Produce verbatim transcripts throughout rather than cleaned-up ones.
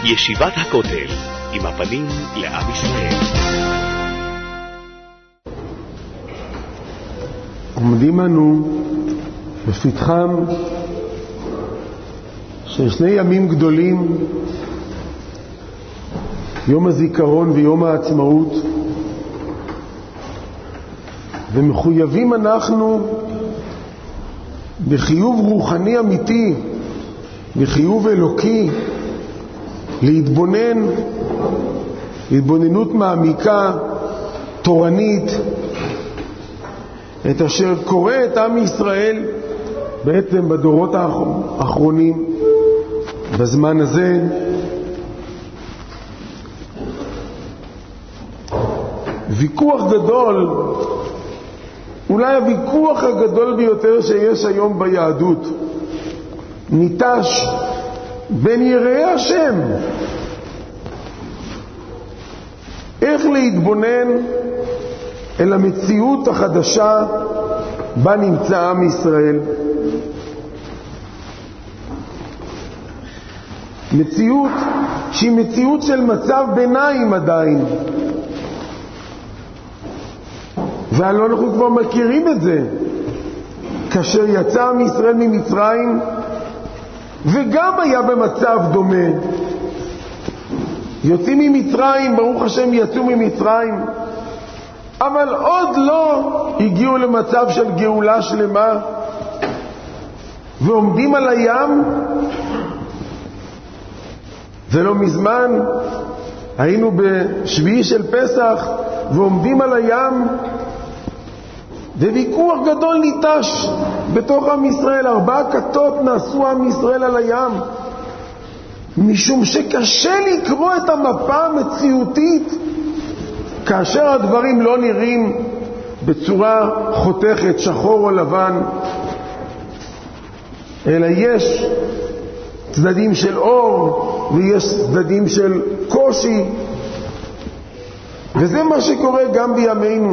ישיבת הכותל, עם הפנים לעם ישראל. עומדים אנו בפתחם של שני ימים גדולים, יום הזיכרון ויום העצמאות, ומחויבים אנחנו בחיוב רוחני אמיתי, בחיוב אלוקי, להתבונן, התבוננות מעמיקה, תורנית, את אשר קורא את עם ישראל בעצם בדורות האחרונים, בזמן הזה. ויכוח גדול, אולי הוויכוח הגדול ביותר שיש היום ביהדות, ניטש בין יראי השם. איך להתבונן אל המציאות החדשה בה נמצא עם ישראל. מציאות שהיא מציאות של מצב ביניים עדיין. והלא אנחנו כבר מכירים את זה. כאשר יצא עם ישראל ממצרים, וגם היה במצב דומה. יוצאים ממצרים, ברוך השם יצאו ממצרים, אבל עוד לא הגיעו למצב של גאולה שלמה, ועומדים על הים. ולא מזמן היינו בשביעי של פסח ועומדים על הים, וויכוח גדול ניטש בתוך עם ישראל. ארבע כתות נעשו עם ישראל על הים, משום שקשה לקרוא את המפה המציאותית כאשר הדברים לא נראים בצורה חותכת, שחור או לבן, אלא יש צדדים של אור ויש צדדים של קושי, וזה מה שקורה גם בימינו.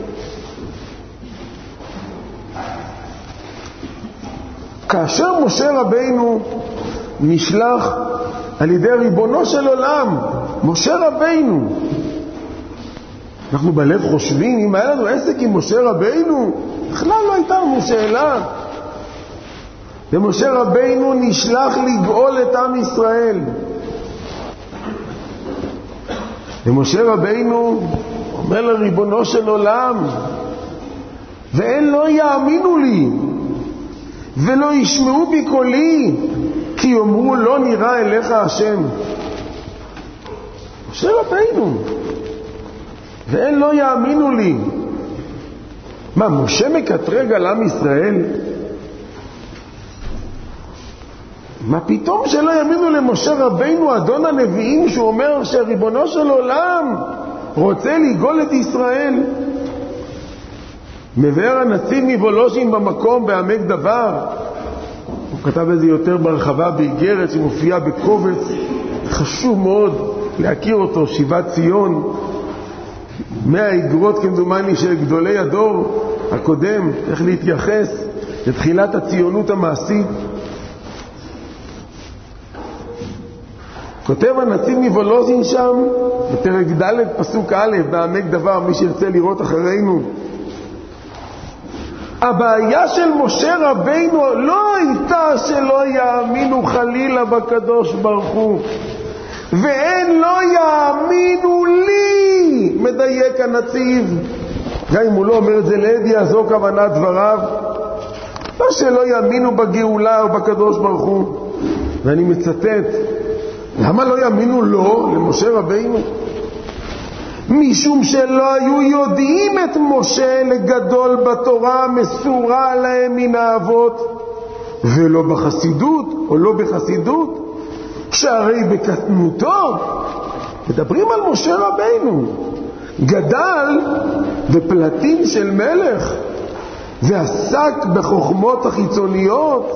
כאשר משה רבינו נשלח על ידי ריבונו של עולם, משה רבינו, אנחנו בלב חושבים, אם היה לנו עסק עם משה רבינו, בכלל לא הייתה לנו שאלה. ומשה רבינו נשלח לגאול את עם ישראל. ומשה רבינו אומר לריבונו של עולם, ואין לא יאמינו לי ולא ישמעו בקולי, כי יאמרו לא נראה אליך השם. משה רבינו, ואין לא יאמינו לי. מה, משה מקטרג על עם ישראל? מה פתאום שלא יאמינו למשה רבינו, אדון הנביאים, שהוא אומר שריבונו של עולם רוצה לגאול את ישראל? מבאר הנציב מבולוז'ין במקום בעמק דבר, הוא כתב את זה יותר בהרחבה באיגרת שמופיעה בקובץ חשוב מאוד להכיר אותו, שיבת ציון, מאה איגרות כמדומני של גדולי הדור הקודם, איך להתייחס לתחילת הציונות המעשית. כותב הנציב מבולוז'ין שם בפרק ד' פסוק א' בעמק דבר, מי שירצה לראות אחרינו, הבעיה של משה רבינו לא הייתה שלא יאמינו חלילה בקדוש ברוך הוא, ואין לא יאמינו לי, מדייק הנציב, גם אם הוא לא אומר את זה לידיעה, זו כוונת דבריו, לא שלא יאמינו בגאולה או בקדוש ברוך הוא. ואני מצטט, למה לא יאמינו לו, למשה רבינו? משום שלא היו יודעים את משה לגדול בתורה המסורה להם מן האבות, ולא בחסידות או לא בחסידות, שהרי בקטנותו, מדברים על משה רבינו, גדל בפלטים של מלך ועסק בחוכמות החיצוניות.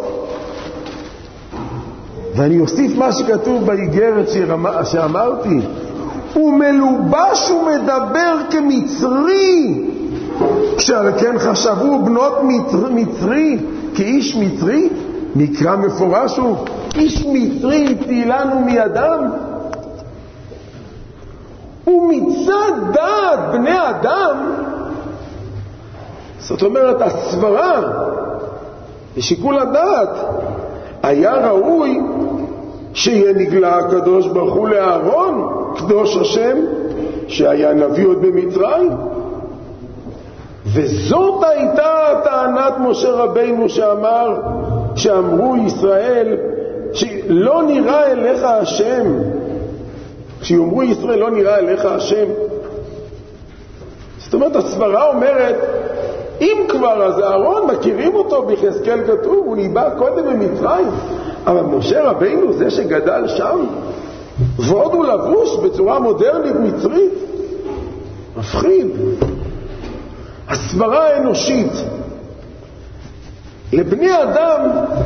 ואני אוסיף מה שכתוב באיגרת שאמרתי, הוא מלובש ומדבר כמצרי, כשעל כן חשבו בנות מצרי, מצרי כאיש מצרי. מקרא מפורש הוא, איש מצרי הצילנו מידם. ומצד דעת בני אדם, זאת אומרת הסברה ושיקול הדעת, היה ראוי שיהיה נגלה הקדוש ברוך הוא לאהרון קדוש השם שהיה נביא עוד במצרים. וזאת הייתה טענת משה רבינו שאמר, שאמרו ישראל שלא נראה אליך השם, כשיאמרו ישראל לא נראה אליך השם, זאת אומרת הסברה אומרת אם כבר אז אהרון מכירים אותו, ביחזקאל כתוב הוא ניבא קודם במצרים, אבל משה רבינו זה שגדל שם ועוד הוא לבוש בצורה מודרנית מצרית, מפחיד. הסברה האנושית לבני אדם,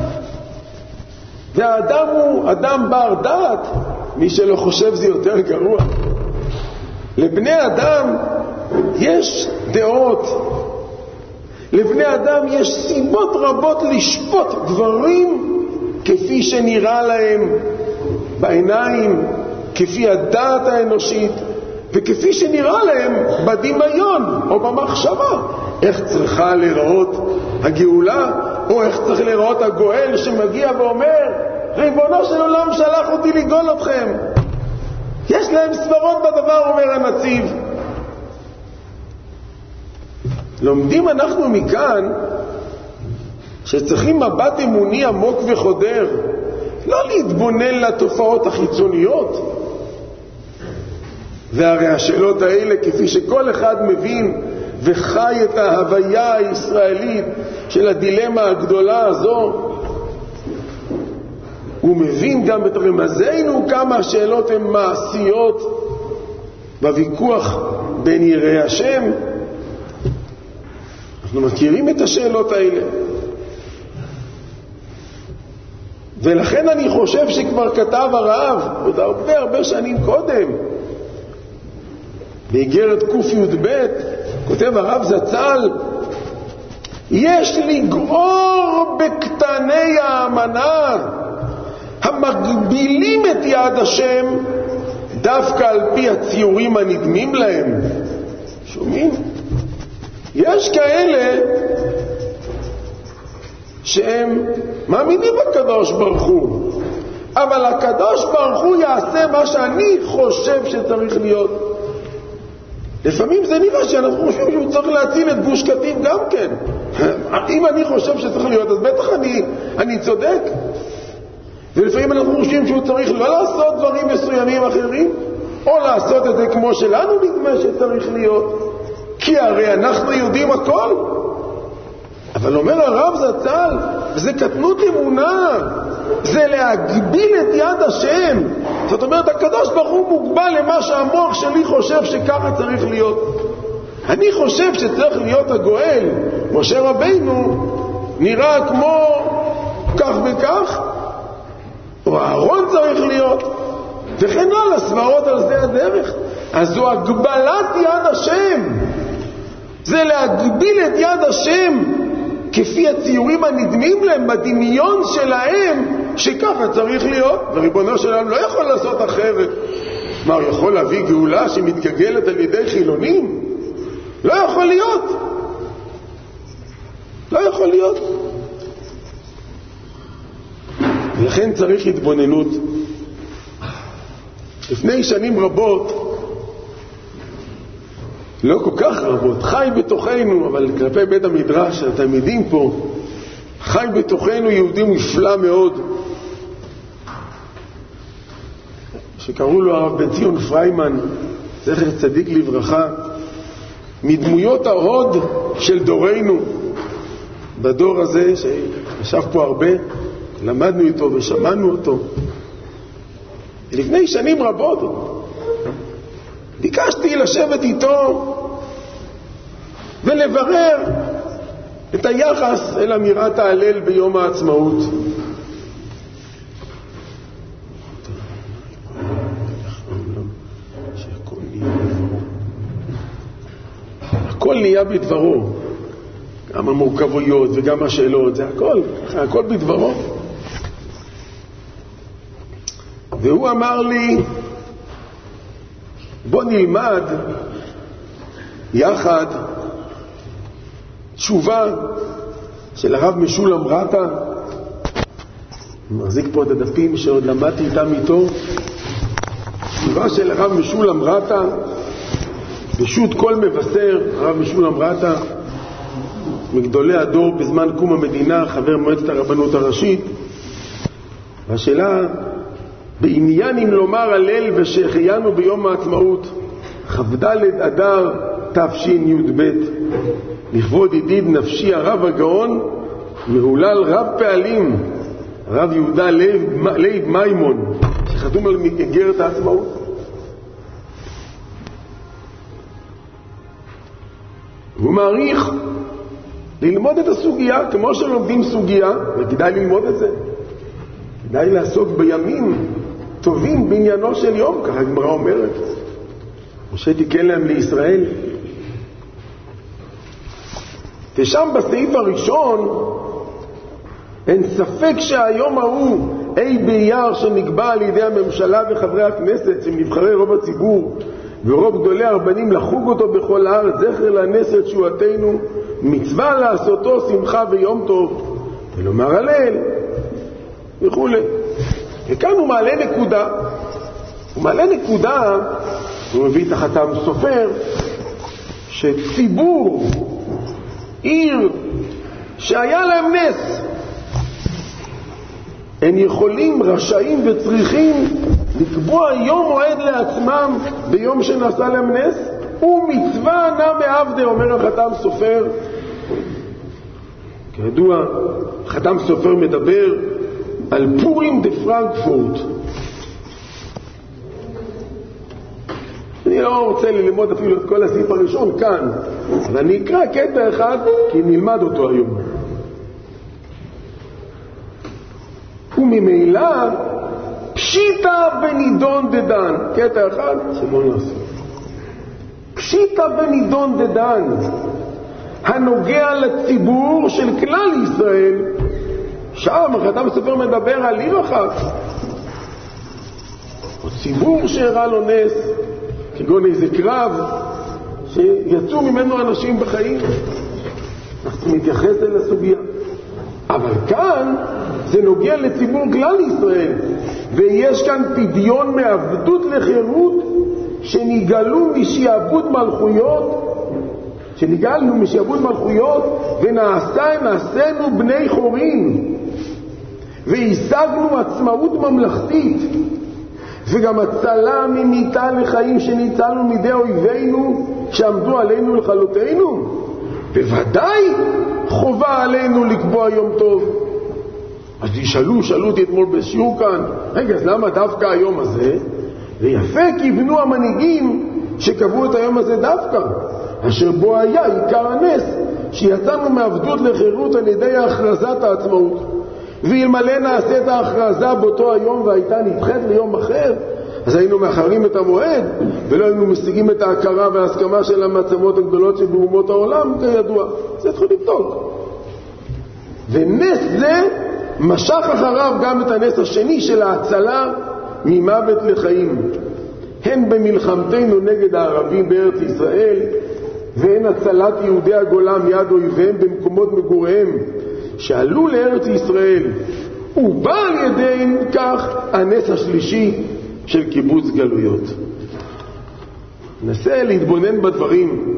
והאדם הוא אדם בר דעת, מי שלא חושב זה יותר גרוע. לבני אדם יש דעות, לבני אדם יש סיבות רבות לשפוט דברים כפי שנראה להם בעיניים, כפי הדעת האנושית, וכפי שנראה להם בדמיון או במחשבה, איך צריכה לראות הגאולה, או איך צריך לראות הגואל שמגיע ואומר ריבונו של עולם שלח אותי לגאול אתכם. יש להם סברות בדבר, אומר הנציב. לומדים אנחנו מכאן שצריכים מבט אמוני עמוק וחודר, לא להתבונן לתופעות החיצוניות. והרי השאלות האלה, כפי שכל אחד מבין וחי את ההוויה הישראלית של הדילמה הגדולה הזו, הוא מבין גם את רמזנו כמה השאלות הן מעשיות בוויכוח בין יראי השם. אנחנו מכירים את השאלות האלה, ולכן אני חושב שכבר כתב הרב עוד הרבה הרבה שנים קודם באיגרת ק"י"ב, כותב הרב זצ"ל, יש לגעור בקטני האמנה המגבילים את יד השם דווקא על פי הציורים הנדמים להם. שומעים? יש כאלה שהם מאמינים בקדוש ברוך הוא, אבל הקדוש ברוך הוא יעשה מה שאני חושב שצריך להיות. לפעמים זה נראה שאנחנו חושבים שהוא צריך להציל את גוש קטיף גם כן. אם אני חושב שצריך להיות, אז בטח אני, אני צודק. ולפעמים אנחנו חושבים שהוא צריך לא לעשות דברים מסוימים אחרים, או לעשות את זה כמו שלנו נדמה שצריך להיות, כי הרי אנחנו יודעים הכל. אבל אומר הרב זצ"ל, וזה קטנות אמונה, זה להגביל את יד השם. זאת אומרת, הקדוש ברוך הוא מוגבל למה שהמוח שלי חושב שככה צריך להיות. אני חושב שצריך להיות הגואל, משה רבינו נראה כמו כך וכך, או אהרון צריך להיות, וכן הלאה, סברות על זה הדרך. אז זו הגבלת יד השם, זה להגביל את יד השם כפי הציורים הנדמים להם בדמיון שלהם שככה צריך להיות, וריבונו שלנו לא יכול לעשות אחרת. מה, הוא יכול להביא גאולה שמתגגלת על ידי חילונים? לא יכול להיות, לא יכול להיות. ולכן צריך התבוננות. לפני שנים רבות, לא כל כך רבות, חי בתוכנו, אבל כלפי בית המדרש, התלמידים פה, חי בתוכנו יהודי מופלא מאוד, שקראו לו הרב בן ציון פריימן, זכר צדיק לברכה, מדמויות ההוד של דורנו, בדור הזה שישב פה הרבה, למדנו איתו ושמענו אותו. לפני שנים רבות ביקשתי לשבת איתו ולברר את היחס אל אמירת ההלל ביום העצמאות. הכל נהיה בדברו, גם המורכבויות וגם השאלות, זה הכל, הכל בדברו. והוא אמר לי בוא נלמד יחד תשובה של הרב משולם רטה. אני מחזיק פה את הדפים שעוד למדתי איתם איתו. תשובה של הרב משולם רטה, פשוט כל מבשר. הרב משולם רטה מגדולי הדור בזמן קום המדינה, חבר מועצת הרבנות הראשית. והשאלה, בעניין אם לומר הלל ושהחיינו ביום העצמאות כ"ד אדר תשי"ב, לכבוד ידיד נפשי הרב הגאון מהולל רב פעלים הרב יהודה לייב, לייב מימון, שחתום על איגרת העצמאות. הוא מעריך ללמוד את הסוגיה כמו שלומדים סוגיה, וכדאי ללמוד את זה, כדאי לעסוק בימים טובים בעניינו של יום, ככה הגמרא אומרת. משה תיקן להם לישראל. ושם בסעיף הראשון אין ספק שהיום ההוא אי באייר שנקבע על ידי הממשלה וחברי הכנסת שהם נבחרי רוב הציבור ורוב גדולי הרבנים לחוג אותו בכל הארץ, זכר לנס את תשועתנו, מצווה לעשותו שמחה ויום טוב ולומר הלל וכו'. וכאן הוא מעלה נקודה, הוא מעלה נקודה, הוא מביא את החתם סופר, שציבור, עיר, שהיה להם נס, הם יכולים, רשאים וצריכים לקבוע יום מועד לעצמם ביום שנעשה להם נס, ומצווה נע מעבדה, אומר החתם סופר. כידוע, החתם סופר מדבר על פורים דה פרנקפורט. אני לא רוצה ללמוד אפילו את כל הסעיף הראשון כאן, אבל אני אקרא קטע אחד כי נלמד אותו היום. וממילא פשיטה בנידון דדן, קטע אחד שמון לעשות. פשיטה בנידון דדן, הנוגע לציבור של כלל ישראל. שם החתם סופר מדבר על עיר אחת, או ציבור שהראה לו נס, כגון איזה קרב שיצאו ממנו אנשים בחיים. אנחנו מתייחס אל הסוגיה, אבל כאן זה נוגע לציבור כלל ישראל, ויש כאן פדיון מעבדות לחירות שנגאלו משעבוד מלכויות, שנגאלנו משעבוד מלכויות ונעשה נעשינו בני חורין, והשגנו עצמאות ממלכתית, וגם הצלה ממיתה לחיים שניצלנו מידי אויבינו שעמדו עלינו לכלותנו. בוודאי חובה עלינו לקבוע יום טוב. אז תשאלו, שאלו אותי אתמול בשיעור כאן, רגע, אז למה דווקא היום הזה? ויפה כיוונו המנהיגים שקבעו את היום הזה דווקא, אשר בו היה עיקר הנס, שיצאנו מעבדות לחירות על ידי הכרזת העצמאות. ואלמלא נעשה את ההכרזה באותו היום והייתה נדחית ליום אחר, אז היינו מאחרים את המועד ולא היינו משיגים את ההכרה וההסכמה של המעצמות הגדולות שבאומות העולם, כידוע. זה צריך לבדוק. ונס זה משך אחריו גם את הנס השני של ההצלה ממוות לחיים, הן במלחמתנו נגד הערבים בארץ ישראל, והן הצלת יהודי הגולה מיד אויביהם במקומות מגוריהם שעלו לארץ ישראל, ובא על ידיהם כך הנס השלישי של קיבוץ גלויות. ננסה להתבונן בדברים.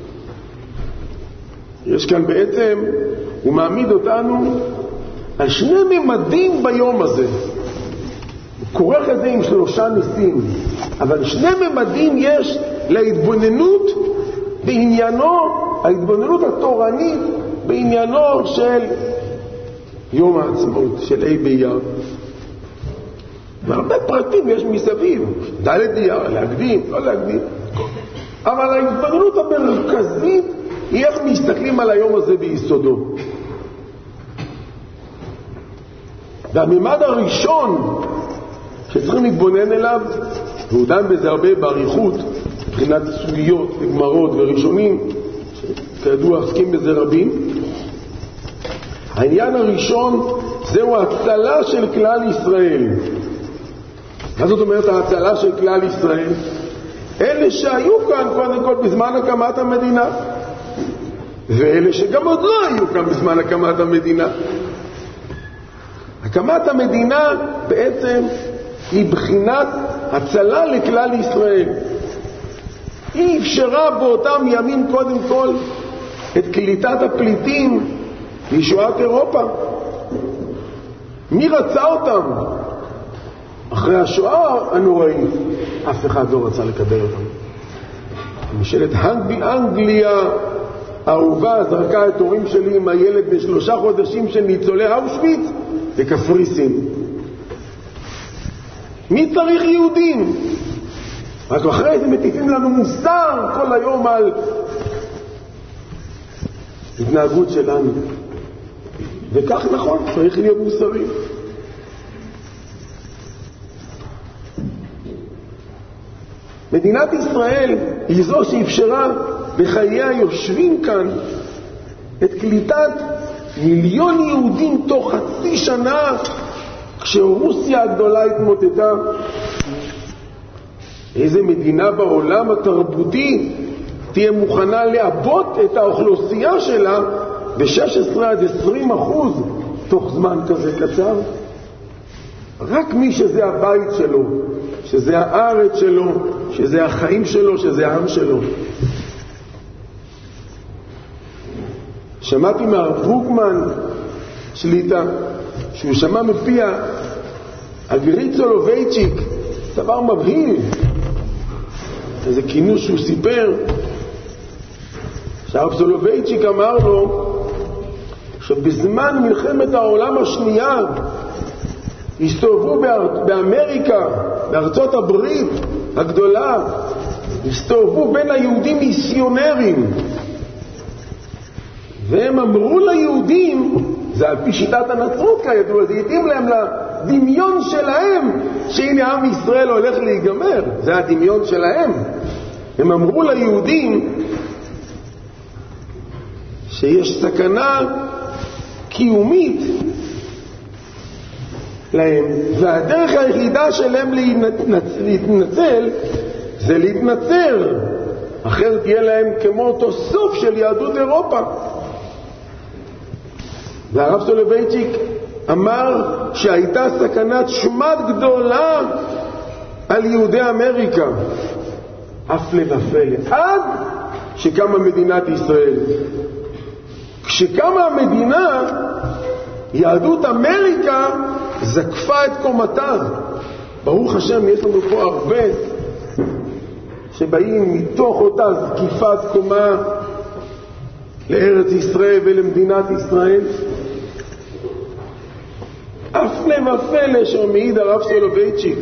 יש כאן בעצם, הוא מעמיד אותנו על שני ממדים ביום הזה. הוא כורך את זה עם שלושה ניסים, אבל שני ממדים יש להתבוננות בעניינו, ההתבוננות התורנית בעניינו של יום העצמאות, של אי באייר. והרבה פרטים יש מסביב, ד' אייר, להקדים, לא להקדים. אבל ההתבוננות המרכזית היא איך מסתכלים על היום הזה ביסודו. והממד הראשון שצריכים להתבונן אליו, והוא דן בזה הרבה בעריכות, מבחינת סוגיות וגמרות וראשונים, שכידוע עוסקים בזה רבים. העניין הראשון זהו ההצלה של כלל ישראל. מה זאת אומרת ההצלה של כלל ישראל? אלה שהיו כאן קודם כל בזמן הקמת המדינה, ואלה שגם עוד לא היו כאן בזמן הקמת המדינה. הקמת המדינה בעצם היא בחינת הצלה לכלל ישראל. היא אפשרה באותם ימים קודם כל את קליטת הפליטים לישועת אירופה. מי רצה אותם? אחרי השואה הנוראית אף אחד לא רצה לקבל אותם. ממשלת אנגליה האהובה זרקה את הורים שלי עם הילד בשלושה חודשים של ניצולי אושוויץ לקפריסין. מי צריך יהודים? רק אחרי זה מטיפים לנו מוסר כל היום על התנהגות שלנו. וכך נכון, צריך להיות מוסרי. מדינת ישראל היא זו שאפשרה בחיי היושבים כאן את קליטת מיליון יהודים תוך חצי שנה, כשרוסיה הגדולה התמוטטה. איזה מדינה בעולם התרבותי תהיה מוכנה לאבוד את האוכלוסייה שלה ב-שש עשרה עד עשרים אחוז תוך זמן כזה קצר? רק מי שזה הבית שלו, שזה הארץ שלו, שזה החיים שלו, שזה העם שלו. שמעתי מהרב דרוקמן שליטה, שהוא שמע מפיה הגריץ סולובייצ'יק, דבר מבהיל, איזה כינוס שהוא סיפר, שהרב סולובייצ'יק אמר לו שבזמן מלחמת העולם השנייה הסתובבו באמריקה, בארצות הברית הגדולה, הסתובבו בין היהודים מיסיונרים, והם אמרו ליהודים, זה על פי שיטת הנצרות כידוע, זה התאים להם לדמיון שלהם שהנה עם ישראל הולך להיגמר, זה הדמיון שלהם. הם אמרו ליהודים שיש סכנה קיומית להם, והדרך היחידה שלהם להתנצל זה להתנצר, אחרת תהיה להם כמו אותו סוף של יהדות אירופה. והרב סולובייצ'יק אמר שהייתה סכנת שמד גדולה על יהודי אמריקה, הפלא ופלא, עד שקמה מדינת ישראל. כשקמה המדינה, יהדות אמריקה זקפה את קומתה. ברוך השם, יש לנו פה הרבה שבאים מתוך אותה זקיפת קומה לארץ ישראל ולמדינת ישראל. הפלא ופלא שמעיד הרב סולובייצ'יק.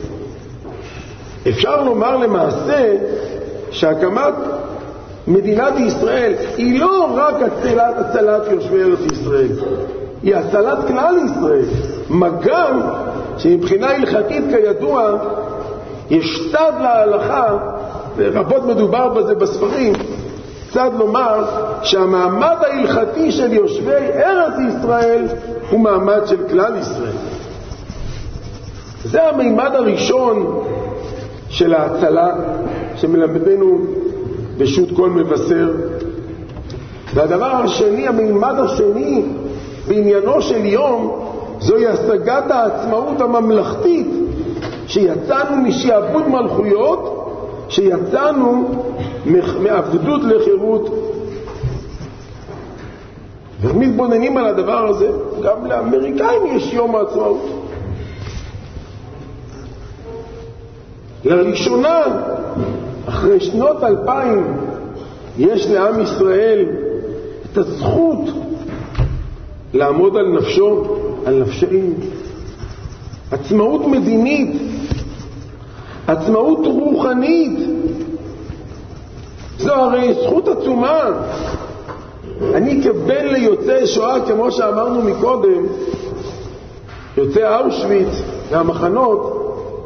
אפשר לומר למעשה שהקמת מדינת ישראל היא לא רק הצלת, הצלת יושבי ארץ ישראל, היא הצלת כלל ישראל. מה גם שמבחינה הלכתית כידוע יש צד להלכה, ורבות מדובר בזה בספרים, צד לומר שהמעמד ההלכתי של יושבי ארץ ישראל הוא מעמד של כלל ישראל. זה המימד הראשון של ההצלה שמלמדנו בשו"ת כל מבשר. והדבר השני, המימד השני בעניינו של יום, זוהי השגת העצמאות הממלכתית, שיצאנו משעבוד מלכויות, שיצאנו מעבדות לחירות. ומתבוננים על הדבר הזה, גם לאמריקאים יש יום העצמאות. לראשונה, אחרי שנות אלפיים, יש לעם ישראל את הזכות לעמוד על נפשו, על נפשנו. עצמאות מדינית, עצמאות רוחנית, זו הרי זכות עצומה. אני כבן ליוצאי שואה, כמו שאמרנו מקודם, יוצאי אושוויץ והמחנות,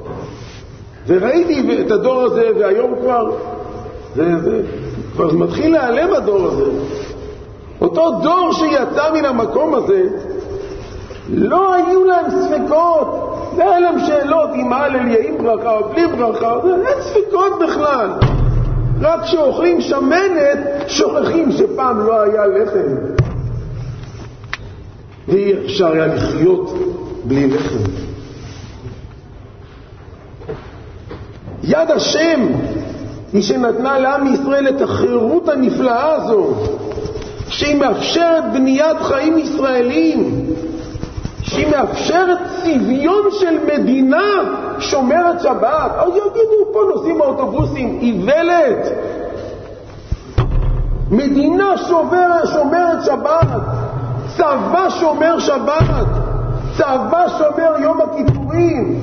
וראיתי את הדור הזה, והיום כבר זה, זה, כבר מתחיל להיעלם הדור הזה. אותו דור שיצא מן המקום הזה, לא היו להם ספקות זה היה להם שאלות אם ההלל יהיה עם ברכה או בלי ברכה, אין ספיקות בכלל. רק כשאוכלים שמנת שוכחים שפעם לא היה לחם, ואי אפשר היה לחיות בלי לחם. יד השם היא שנתנה לעם ישראל את החירות הנפלאה הזו, שהיא מאפשרת בניית חיים ישראלים, שהיא מאפשרת צביון של מדינה שומרת שבת. אז יגידו פה נוסעים האוטובוסים, איוולת. מדינה שומרת, שומרת שבת, צבא שומר שבת, צבא שומר יום הכיפורים.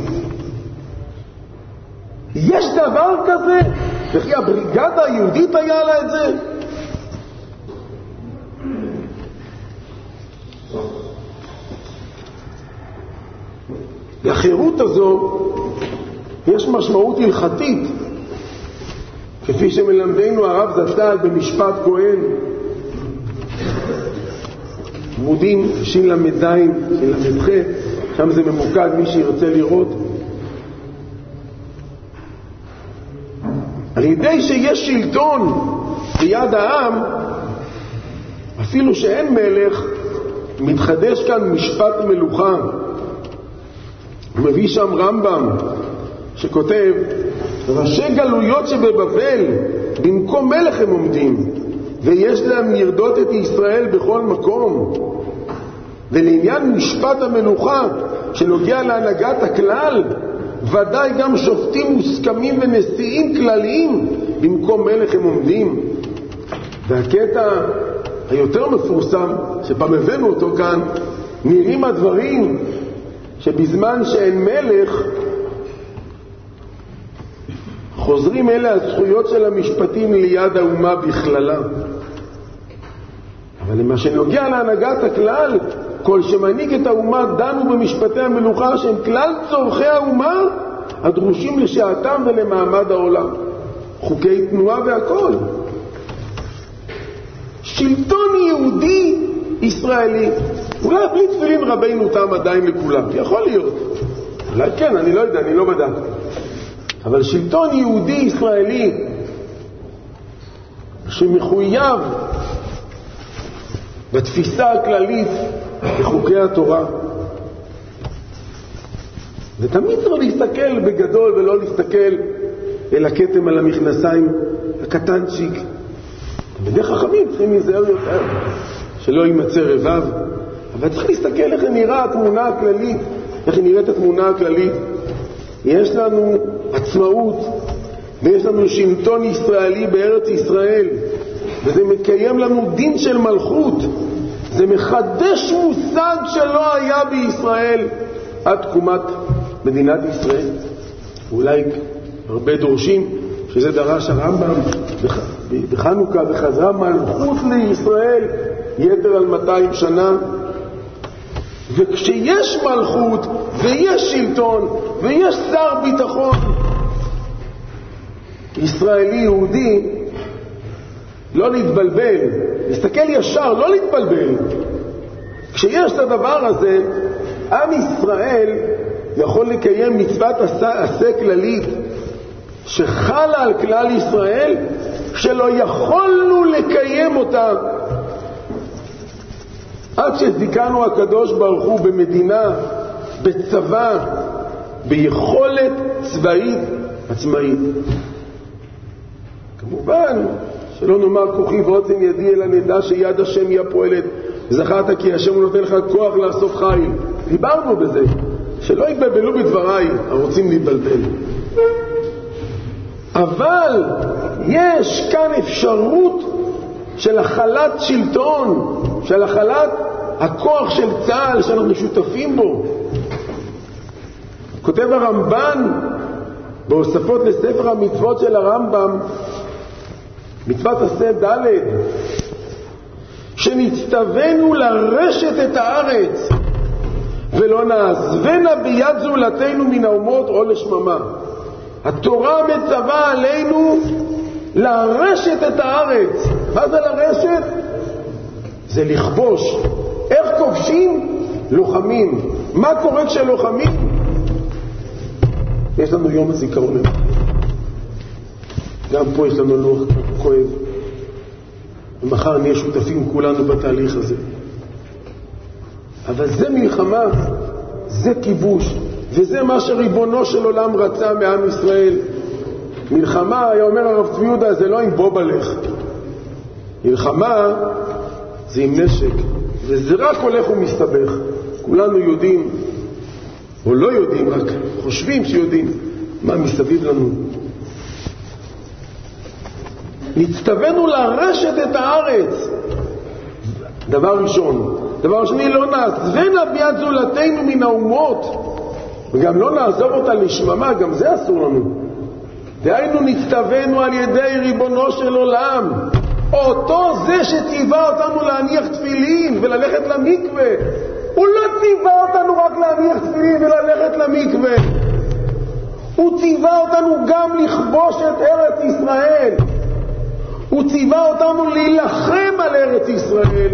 יש דבר כזה? וכי הבריגדה היהודית היה לה את זה? לחירות הזו יש משמעות הלכתית, כפי שמלמדנו הרב זצ"ל במשפט כהן, עמודים שין למדיים, שין למדחה, שם זה ממוקד, מי שירצה לראות. על ידי שיש שלטון ביד העם, אפילו שאין מלך, מתחדש כאן משפט מלוכה. הוא מביא שם רמב"ם שכותב, ראשי גלויות שבבבל במקום מלך הם עומדים, ויש להם לרדות את ישראל בכל מקום. ולעניין משפט המלוכה שנוגע להנהגת הכלל, ודאי גם שופטים מוסכמים ונשיאים כלליים במקום מלך הם עומדים. והקטע היותר מפורסם שפעם הבאנו אותו כאן, נראים הדברים שבזמן שאין מלך חוזרים אלה הזכויות של המשפטים ליד האומה בכללה. אבל למה שנוגע להנהגת הכלל, כל שמנהיג את האומה דנו במשפטי המלוכה שהם כלל צורכי האומה הדרושים לשעתם ולמעמד העולם, חוקי תנועה והכל. שלטון יהודי ישראלי, אולי בלי תפילין רבינו תם עדיין לכולם, יכול להיות, אולי כן, אני לא יודע, אני לא בדק, אבל שלטון יהודי ישראלי שמחויב בתפיסה הכללית בחוקי התורה. ותמיד צריך להסתכל בגדול ולא להסתכל אל הכתם על המכנסיים הקטנצ'יק. בדרך חכמים צריכים להיזהר יותר שלא יימצא רבב, אבל צריך להסתכל איך נראה התמונה הכללית, איך נראית התמונה הכללית. יש לנו עצמאות ויש לנו שלטון ישראלי בארץ ישראל, וזה מקיים לנו דין של מלכות. זה מחדש מושג שלא היה בישראל עד תקומת מדינת ישראל. אולי הרבה דורשים שזה דרש הרמב"ם בחנוכה, וחזרה מלכות לישראל יתר על מאתיים שנה. וכשיש מלכות ויש שלטון ויש שר ביטחון ישראלי יהודי, לא להתבלבל, להסתכל ישר, לא להתבלבל. כשיש את הדבר הזה, עם ישראל יכול לקיים מצוות עשה כללית שחלה על כלל ישראל, שלא יכולנו לקיים אותה עד שזיכנו הקדוש ברוך הוא במדינה, בצבא, ביכולת צבאית עצמאית. כמובן שלא נאמר כוחי ועוצם ידי, אלא נדע שיד השם היא הפועלת. זכרת כי השם הוא נותן לך כוח לעשות חיל. דיברנו בזה, שלא יתבלבלו בדבריי הרוצים להתבלבל. אבל יש כאן אפשרות של החלת שלטון, של החלת הכוח של צה"ל שאנחנו שותפים בו. כותב הרמב"ן בהוספות לספר המצוות של הרמב"ם, מצוות עשה ד', שנצטווינו לרשת את הארץ ולא נעזבנה ביד זולתנו מן האומות או לשממה. התורה מצווה עלינו לרשת את הארץ. מה זה לרשת? זה לכבוש. איך כובשים? לוחמים. מה קורה כשלוחמים? יש לנו יום הזיכרון. גם פה יש לנו לוח כואב. ומחר נהיה שותפים כולנו בתהליך הזה. אבל זה מלחמה, זה כיבוש, וזה מה שריבונו של עולם רצה מעם ישראל. מלחמה, היה אומר הרב צבי יהודה, זה לא עם בובלך. מלחמה זה עם נשק, וזה רק הולך ומסתבך. כולנו יודעים, או לא יודעים, רק חושבים שיודעים מה מסביב לנו. נצטווינו לרשת את הארץ. דבר ראשון. דבר שני, לא נעזבנה ביד זולתנו מן האומות, וגם לא נעזוב אותה לשממה, גם זה אסור לנו. דהיינו נצטווינו על ידי ריבונו של עולם, אותו זה שציווה אותנו להניח תפילין וללכת למקווה. הוא לא ציווה אותנו רק להניח תפילין וללכת למקווה, הוא ציווה אותנו גם לכבוש את ארץ ישראל. הוא ציווה אותנו להילחם על ארץ ישראל.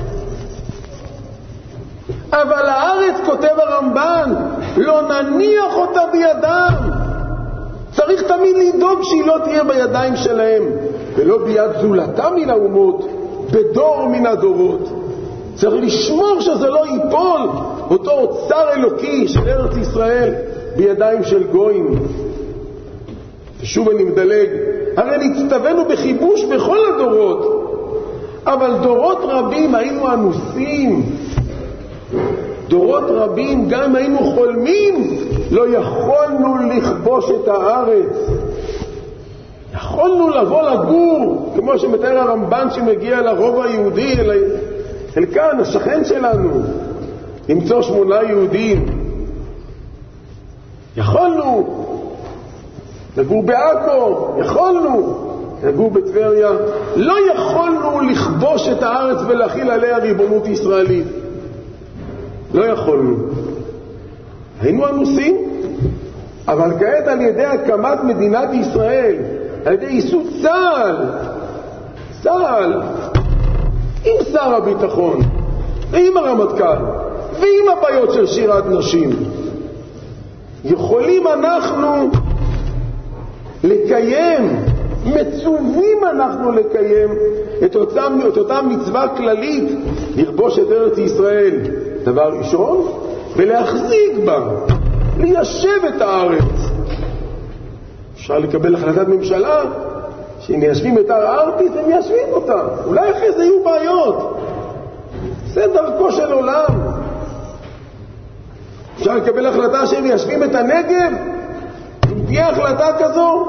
אבל הארץ, כותב הרמב"ן, לא נניח אותה בידם. צריך תמיד לדאוג שהיא לא תהיה בידיים שלהם, ולא ביד זולתה מן האומות, בדור מן הדורות. צריך לשמור שזה לא ייפול, אותו אוצר אלוקי של ארץ ישראל, בידיים של גויים. ושוב אני מדלג, הרי נצטווינו בכיבוש בכל הדורות, אבל דורות רבים היינו אנוסים. דורות רבים גם היינו חולמים, לא יכולנו לכבוש את הארץ. יכולנו לבוא לגור, כמו שמתאר הרמב"ן שמגיע לרוב היהודי, אל, אל כאן, השכן שלנו, למצוא שמונה יהודים. יכולנו לגור בעכו, יכולנו לגור בטבריה, לא יכולנו לכבוש את הארץ ולהחיל עליה ריבונות ישראלית. לא יכולנו. היינו אנוסים, אבל כעת על ידי הקמת מדינת ישראל, על ידי ייסוד צה"ל, צה"ל, עם שר הביטחון, ועם הרמטכ"ל, ועם הבעיות של שירת נשים, יכולים אנחנו לקיים, מצווים אנחנו לקיים את אותם, את אותם מצווה כללית, לכבוש את ארץ ישראל, דבר ראשון, ולהחזיק בה, ליישב את הארץ. אפשר לקבל החלטת ממשלה שאם מיישבים את הר ארפיס, הם מיישבים אותה. אולי אחרי זה יהיו בעיות. זה דרכו של עולם. אפשר לקבל החלטה שהם מיישבים את הנגב, אם תהיה החלטה כזו,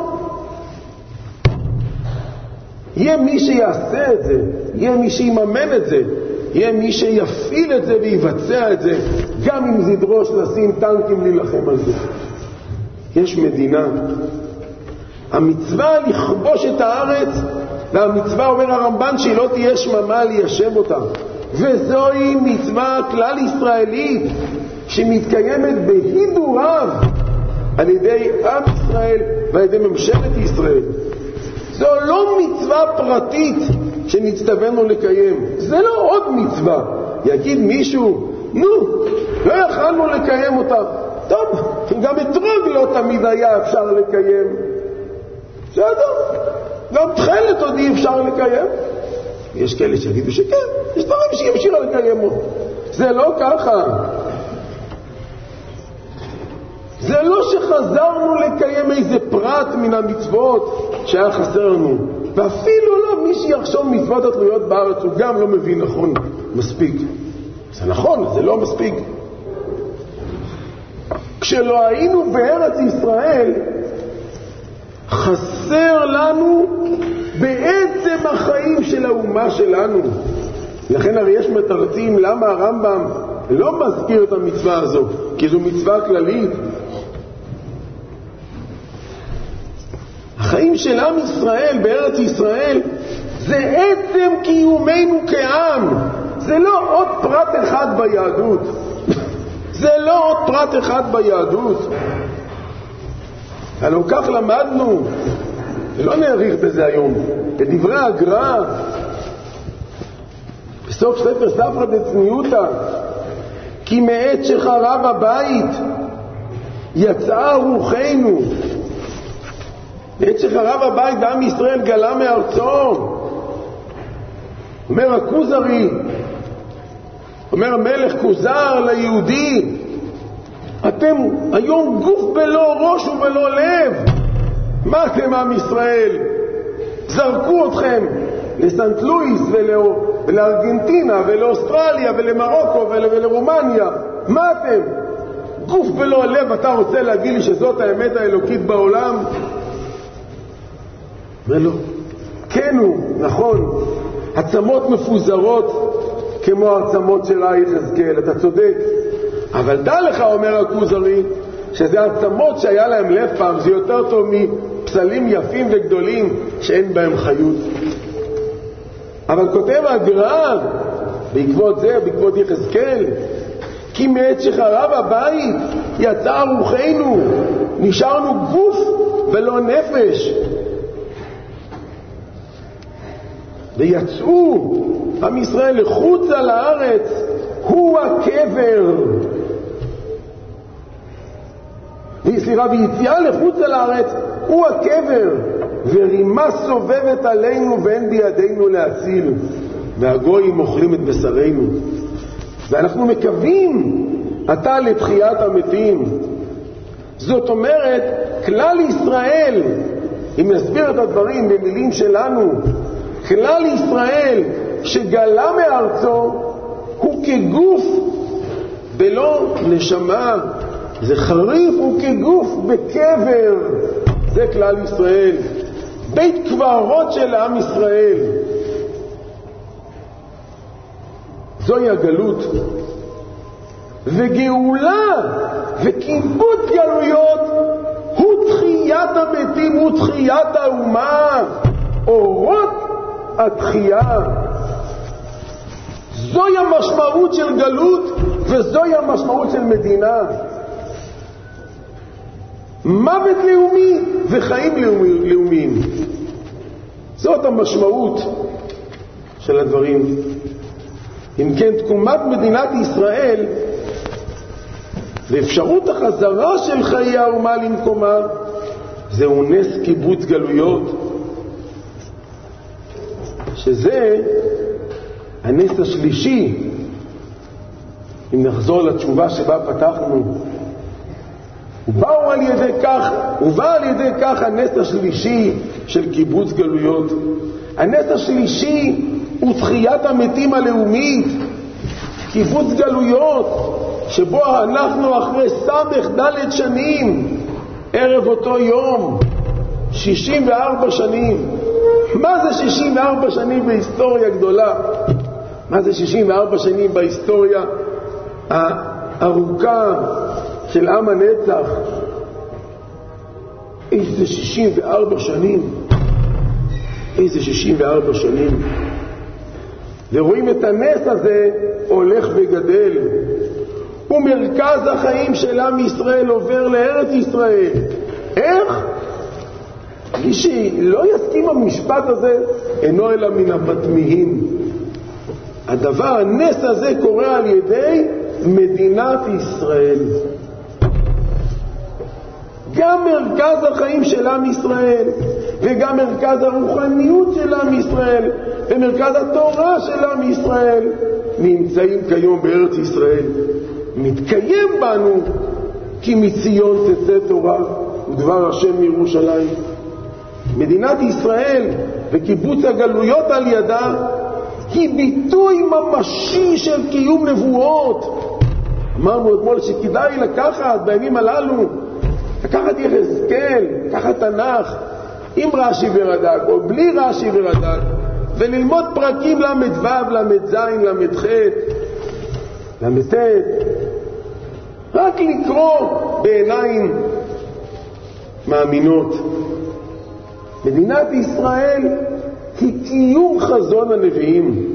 יהיה מי שיעשה את זה, יהיה מי שיממן את זה, יהיה מי שיפעיל את זה ויבצע את זה, גם אם זה ידרוש לשים טנקים להילחם על זה. יש מדינה. המצווה לכבוש את הארץ, והמצווה אומר הרמב"ן שהיא לא תהיה שממה ליישב אותה. וזוהי מצווה כלל ישראלית שמתקיימת בהידור רב על ידי עם ישראל ועל ידי ממשלת ישראל. זו לא מצווה פרטית שנצטווינו לקיים, זה לא עוד מצווה. יגיד מישהו, נו, לא יכלנו לקיים אותה. טוב, גם אתרוג לא תמיד היה אפשר לקיים. בסדר, גם תחלת עוד אי אפשר לקיים. יש כאלה שיגידו שכן, יש דברים שימשיכו לקיים אותו. זה לא ככה. זה לא שחזרנו לקיים איזה פרט מן המצוות שהיה חסר לנו. ואפילו לא מי שיחשוב מצוות התלויות בארץ, הוא גם לא מבין נכון מספיק. זה נכון, זה לא מספיק. כשלא היינו בארץ ישראל, חסר לנו בעצם החיים של האומה שלנו. לכן הרי יש מתרצים למה הרמב"ם לא מזכיר את המצווה הזו, כי זו מצווה כללית. החיים של עם ישראל בארץ ישראל זה עצם קיומנו כעם. זה לא עוד פרט אחד ביהדות. זה לא עוד פרט אחד ביהדות. הלוא כך למדנו, ולא נעריך בזה היום, בדברי הגר"א, בסוף ספר ספרא דצניותא, כי מעת שחרב הבית יצאה רוחנו. בעת שחרב הבית ועם ישראל גלה מארצו, אומר הכוזרי, אומר המלך כוזר ליהודי, אתם היום גוף בלא ראש ובלא לב. מה אתם עם ישראל? זרקו אתכם לסנט לואיס ולארגנטינה ולאוסטרליה ולמרוקו ולרומניה. מה אתם? גוף בלא לב. אתה רוצה להגיד לי שזאת האמת האלוקית בעולם? ולא. כן הוא, נכון, עצמות מפוזרות כמו העצמות של יחזקאל, אתה צודק, אבל דע לך, אומר הכוזרי, שזה עצמות שהיה להם לב פעם, זה יותר טוב מפסלים יפים וגדולים שאין בהם חיות. אבל כותב הגר"א בעקבות זה, בעקבות יחזקאל, כי מעת שחרב הבית יצאה רוחנו, נשארנו גוף ולא נפש. ויצאו עם ישראל לחוץ על הארץ, הוא הקבר. סליחה, ויציאה לחוץ על הארץ, הוא הקבר. ורימה סובבת עלינו ואין בידינו להציל. והגויים אוכלים את בשרנו. ואנחנו מקווים עתה לתחיית המתים. זאת אומרת, כלל ישראל, אם נסביר את הדברים במילים שלנו, כלל ישראל שגלה מארצו הוא כגוף בלא נשמה, זה חריף, הוא כגוף בקבר. זה כלל ישראל, בית קברות של עם ישראל. זוהי הגלות. וגאולה וכיבוד גלויות הוא תחיית המתים, הוא תחיית האומה, אורות התחייה. זוהי המשמעות של גלות וזוהי המשמעות של מדינה. מוות לאומי וחיים לאומי, לאומיים. זאת המשמעות של הדברים. אם כן, תקומת מדינת ישראל ואפשרות החזרה של חיי האומה למקומה, זהו נס קיבוץ גלויות, שזה הנס השלישי. אם נחזור לתשובה שבה פתחנו, ובאו על ידי כך, ובא על ידי כך הנס השלישי של קיבוץ גלויות. הנס השלישי הוא תחיית המתים הלאומית, קיבוץ גלויות, שבו אנחנו אחרי סמך ד' שנים, ערב אותו יום, שישים וארבע שנים. מה זה שישים וארבע שנים בהיסטוריה גדולה? מה זה שישים וארבע שנים בהיסטוריה הארוכה של עם הנצח? איזה שישים וארבע שנים, איזה שישים וארבע שנים. ורואים את הנס הזה הולך וגדל, ומרכז החיים של עם ישראל עובר לארץ ישראל. איך? מי שלא יסכים המשפט הזה אינו אלא מן המתמיהים. הדבר, הנס הזה קורה על ידי מדינת ישראל. גם מרכז החיים של עם ישראל, וגם מרכז הרוחניות של עם ישראל, ומרכז התורה של עם ישראל, נמצאים כיום בארץ ישראל. מתקיים בנו כי מציון תצא תורה ודבר השם מירושלים. מדינת ישראל וקיבוץ הגלויות על ידה היא ביטוי ממשי של קיום נבואות. אמרנו אתמול שכדאי לקחת בימים הללו, לקחת יחזקאל, לקחת תנ"ך עם רש"י ורד"ק או בלי רש"י ורד"ק, וללמוד פרקים למ"ו, למ"ז, למ"ח, למ"ט, רק לקרוא בעיניים מאמינות. מדינת ישראל היא קיום חזון הנביאים.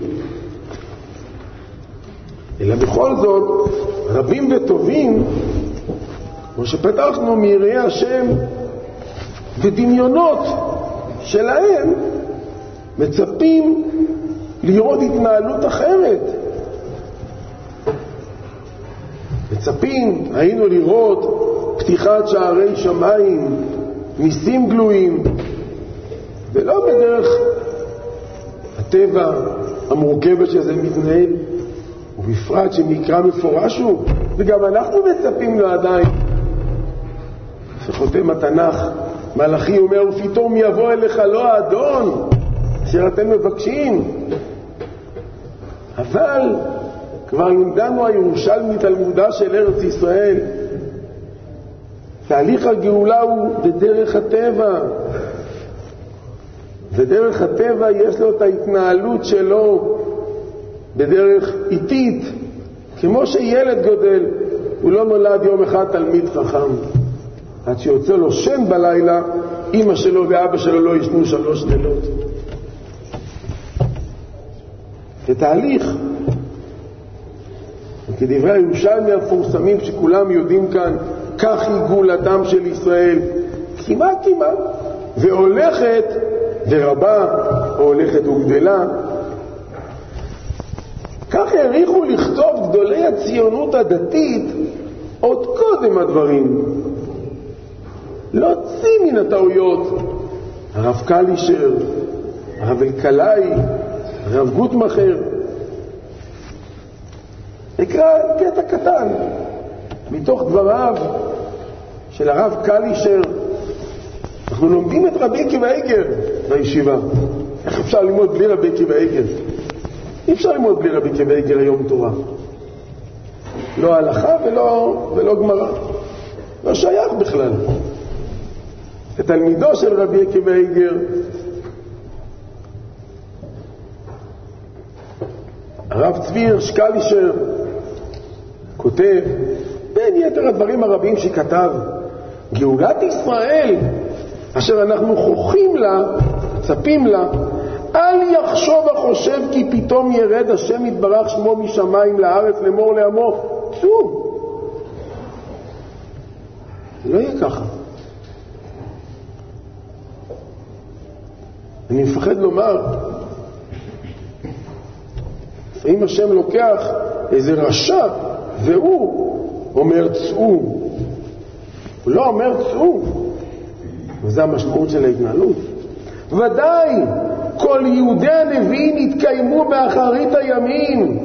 אלא בכל זאת רבים וטובים, כמו שפתחנו, מיראי השם ודמיונות שלהם, מצפים לראות התנהלות אחרת. מצפים היינו לראות פתיחת שערי שמיים, ניסים גלויים, ולא בדרך הטבע המורכבת שזה מתנהל, ובפרט שמקרא מפורש הוא, וגם אנחנו מצפים לו עדיין. שחותם התנ"ך, מלאכי אומר, ופתאום יבוא אליך לא האדון אשר אתם מבקשים. אבל כבר לימדנו הירושלמי תלמודה של ארץ ישראל, תהליך הגאולה הוא בדרך הטבע, ודרך הטבע יש לו את ההתנהלות שלו בדרך איטית, כמו שילד גודל. הוא לא נולד יום אחד תלמיד חכם, עד שיוצא לו שם בלילה אמא שלו ואבא שלו לא ישנו שלוש לילות. זה תהליך. כדברי הירושלמי המפורסמים שכולם יודעים כאן, כך היא גאולתם של ישראל, כמעט כמעט, והולכת ורבה, או הולכת וגדלה. כך העריכו לכתוב גדולי הציונות הדתית עוד קודם הדברים. להוציא מן הטעויות הרב קלישר, הרב אלקלעי, הרב גוטמכר. אקרא קטע קטן מתוך דבריו של הרב קלישר. אנחנו לומדים את רבי עקיבא איגר בישיבה. איך אפשר ללמוד בלי רבי עקיבא איגר? אי אפשר ללמוד בלי רבי עקיבא איגר היום תורה. לא הלכה ולא, ולא גמרא. לא שייך בכלל. התלמידו של רבי עקיבא איגר, הרב צבי הירש קלישר, כותב, בין יתר הדברים הרבים שכתב, גאולת ישראל אשר אנחנו חוכים לה, צפים לה, אל יחשוב החושב כי פתאום ירד השם יתברך שמו משמיים לארץ לאמור לעמו. צאו, זה לא יהיה ככה. אני מפחד לומר, אם השם לוקח איזה רשע והוא אומר צאו, הוא לא אומר צאו, וזה המשמעות של ההתנהלות. ודאי כל יהודי הנביאים התקיימו באחרית הימים.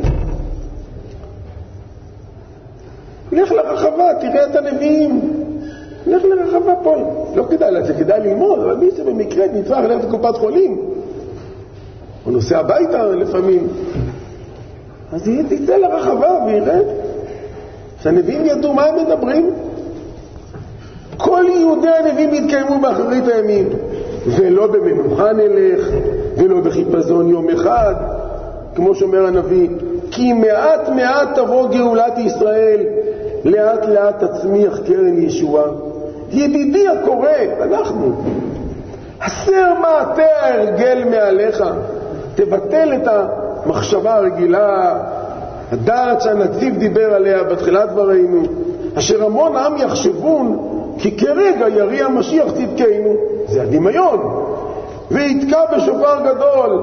לך לרחבה, תראה את הנביאים. לך לרחבה פה. לא כדאי, זה כדאי ללמוד, אבל מי שבמקרה נצטרך ללכת לקופת חולים, או נוסע הביתה לפעמים, אז תצא לרחבה ויראה שהנביאים ידעו מה הם מדברים. כל יהודי הנביאים התקיימו באחרית הימים, ולא במנוחה נלך, ולא בחיפזון יום אחד, כמו שאומר הנביא, כי מעט מעט תבוא גאולת ישראל, לאט לאט תצמיח קרן ישועה. ידידי הקורא, אנחנו, הסר מעטה ההרגל מעליך, תבטל את המחשבה הרגילה, הדעת שהנציב דיבר עליה בתחילת דברינו, אשר המון עם יחשבון כי כרגע ירי המשיח צדקנו, זה הדמיון, ויתקע בשופר גדול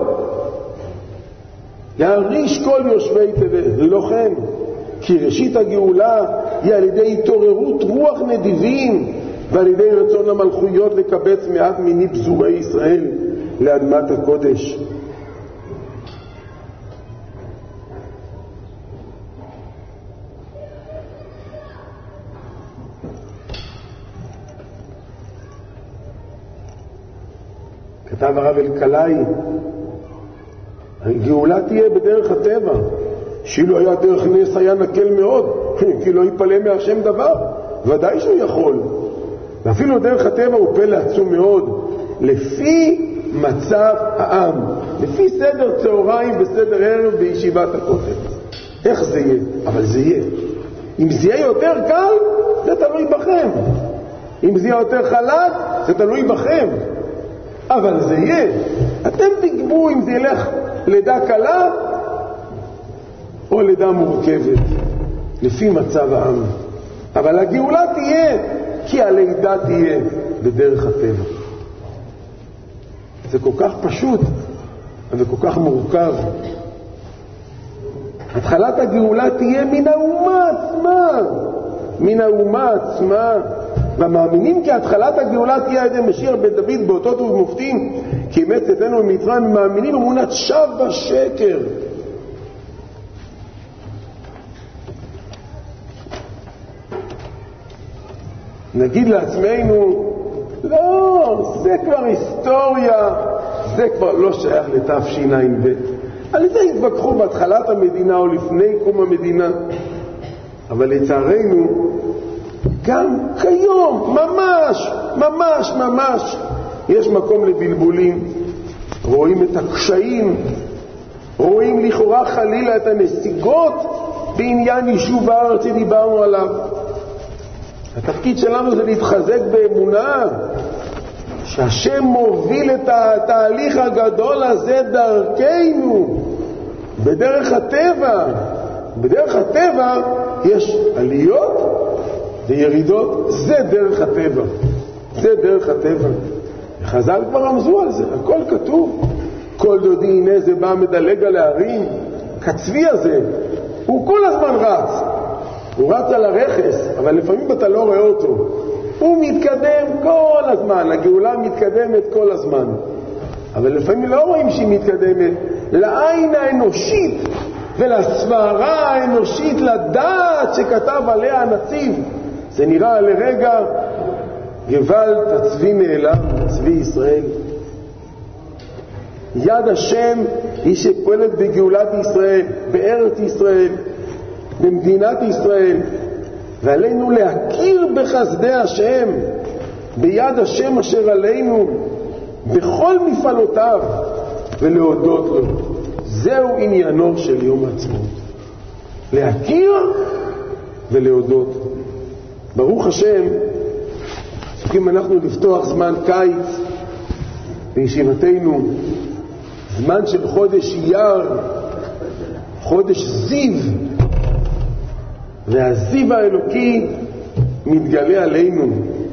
להריש כל יושבי תבל. לא כן, כי ראשית הגאולה היא על ידי התעוררות רוח נדיבים, ועל ידי רצון המלכויות לקבץ מעט מיני פזורי ישראל לאדמת הקודש. כתב הרב אלקלעי, הגאולה תהיה בדרך הטבע, שאילו היה דרך נס היה נקל מאוד, כי לא יפלא מהשם דבר, ודאי שהוא יכול. ואפילו דרך הטבע הוא פלא עצום מאוד, לפי מצב העם, לפי סדר צהריים וסדר ערב בישיבת הכותל. איך זה יהיה? אבל זה יהיה. אם זה יהיה יותר קל, זה תלוי בכם. אם זה יהיה יותר חלק, זה תלוי בכם. אבל זה יהיה. אתם תקבעו אם זה ילך לידה קלה או לידה מורכבת, לפי מצב העם. אבל הגאולה תהיה, כי הלידה תהיה בדרך הטבע. זה כל כך פשוט וכל כך מורכב. התחלת הגאולה תהיה מן האומה עצמה, מן האומה עצמה. ומאמינים כי התחלת הגאולה תהיה על ידי משיח בן דוד באותות ובמופתים, כי אמת צאתנו ממצרים, מאמינים אמונת שווא ושקר. נגיד לעצמנו, לא, זה כבר היסטוריה, זה כבר לא שייך לתשע"ב. על זה התווכחו בהתחלת המדינה או לפני קום המדינה. אבל לצערנו, גם כיום, ממש, ממש, ממש, יש מקום לבלבולים. רואים את הקשיים, רואים לכאורה חלילה את הנסיגות בעניין יישוב הארץ שדיברנו עליו. התפקיד שלנו זה להתחזק באמונה שהשם מוביל את התהליך הגדול הזה דרכנו, בדרך הטבע. בדרך הטבע יש עליות וירידות, זה דרך הטבע, זה דרך הטבע. חז"ל כבר רמזו על זה, הכל כתוב. כל דודי הנה זה בא מדלג על הערים, כצבי הזה הוא כל הזמן רץ, הוא רץ על הרכס, אבל לפעמים אתה לא רואה אותו. הוא מתקדם כל הזמן, הגאולה מתקדמת כל הזמן, אבל לפעמים לא רואים שהיא מתקדמת. לעין האנושית ולסברה האנושית, לדעת שכתב עליה הנציב, זה נראה לרגע גוואלד, הצבי נעלם, צבי ישראל. יד השם היא שפועלת בגאולת ישראל, בארץ ישראל, במדינת ישראל, ועלינו להכיר בחסדי השם, ביד השם אשר עלינו, בכל מפעלותיו, ולהודות לו. זהו עניינו של יום העצמאות, להכיר ולהודות. ברוך השם, צריכים אנחנו לפתוח זמן קיץ בישיבתנו, זמן של חודש אייר, חודש זיו, והזיו האלוקי מתגלה עלינו.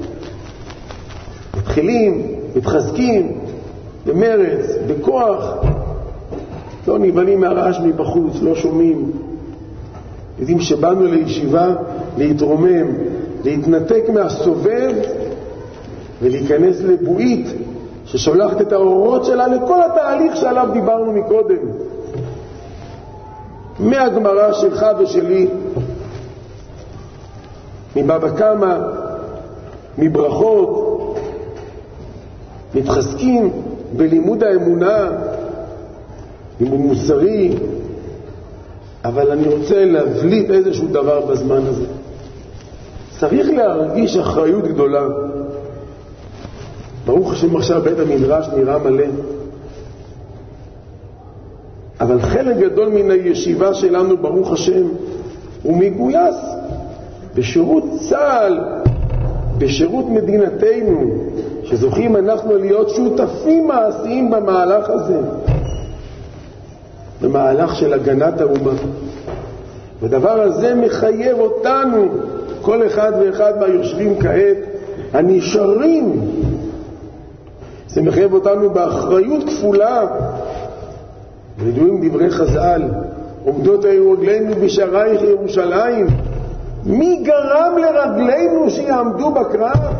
מתחילים, מתחזקים במרץ, בכוח, לא נבנים מהרעש מבחוץ, לא שומעים. יודעים שבאנו לישיבה להתרומם, להתנתק מהסובב ולהיכנס לבועית ששולחת את האורות שלה לכל התהליך שעליו דיברנו מקודם, מהגמרא שלך ושלי, מבבא קמא, מברכות. מתחזקים בלימוד האמונה, לימוד מוסרי. אבל אני רוצה להבליט איזשהו דבר בזמן הזה. צריך להרגיש אחריות גדולה. ברוך השם עכשיו בית המדרש נראה מלא, אבל חלק גדול מן הישיבה שלנו, ברוך השם, הוא מגויס בשירות צה"ל, בשירות מדינתנו, שזוכים אנחנו להיות שותפים מעשיים במהלך הזה, במהלך של הגנת האומה. ודבר הזה מחייב אותנו, כל אחד ואחד מהיושבים כעת, הנשארים, זה מחייב אותנו באחריות כפולה. וידועים דברי חז"ל, עומדות היו רגלינו בשערייך ירושלים. מי גרם לרגלינו שיעמדו בקרב?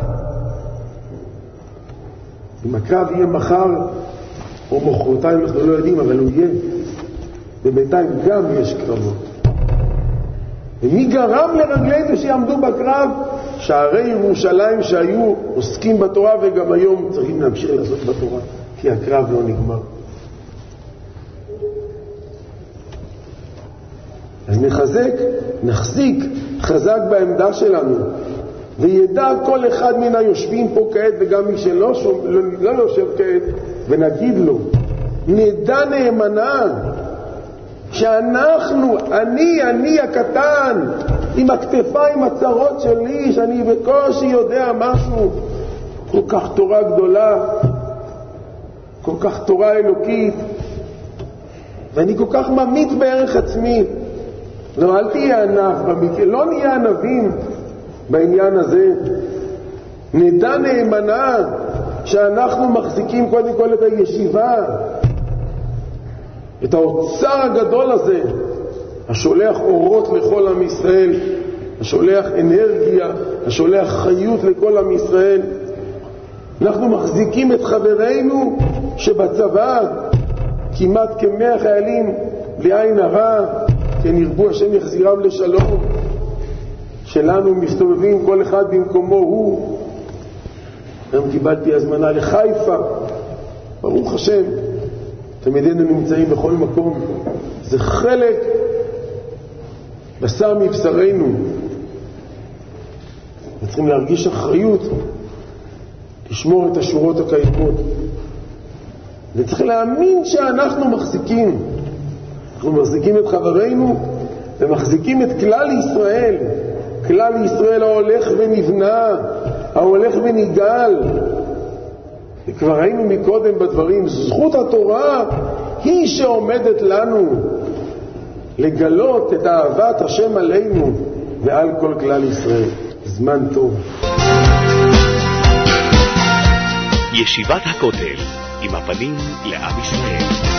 אם הקרב יהיה מחר או מחרתיים אנחנו לא יודעים, אבל הוא יהיה. ובינתיים גם יש קרבות. ומי גרם לרגלינו שיעמדו בקרב? שערי ירושלים שהיו עוסקים בתורה, וגם היום צריכים להמשיך לעשות בתורה, כי הקרב לא נגמר. אז נחזק, נחזיק חזק בעמדה שלנו, וידע כל אחד מן היושבים פה כעת, וגם מי שלא שום, לא, לא יושב כעת, ונגיד לו, נדע נאמנה שאנחנו, אני, אני הקטן, עם הכתפיים הצרות שלי, שאני בקושי יודע משהו, כל כך תורה גדולה, כל כך תורה אלוקית, ואני כל כך ממית בערך עצמי. לא, אל תהיה ענף במקרה, לא נהיה ענבים בעניין הזה. נדע נאמנה שאנחנו מחזיקים קודם כל את הישיבה, את האוצר הגדול הזה, השולח אורות לכל עם ישראל, השולח אנרגיה השולח חיות לכל עם ישראל. אנחנו מחזיקים את חברינו שבצבא, כמעט כמאה חיילים, בלי עין הרע, כן ירבו השם יחזירם לשלום, שלנו מסתובבים כל אחד במקומו הוא. היום קיבלתי הזמנה לחיפה, ברוך השם, תמידנו נמצאים בכל מקום. זה חלק בשר מבשרנו. צריכים להרגיש אחריות לשמור את השורות הקיימות, וצריך להאמין שאנחנו מחזיקים אנחנו מחזיקים את חברינו ומחזיקים את כלל ישראל, כלל ישראל ההולך ונבנה, ההולך וניגל. וכבר ראינו מקודם בדברים, זכות התורה היא שעומדת לנו לגלות את אהבת השם עלינו ועל כל כלל ישראל. זמן טוב. ישיבת הכותל, עם הפנים לעם ישראל.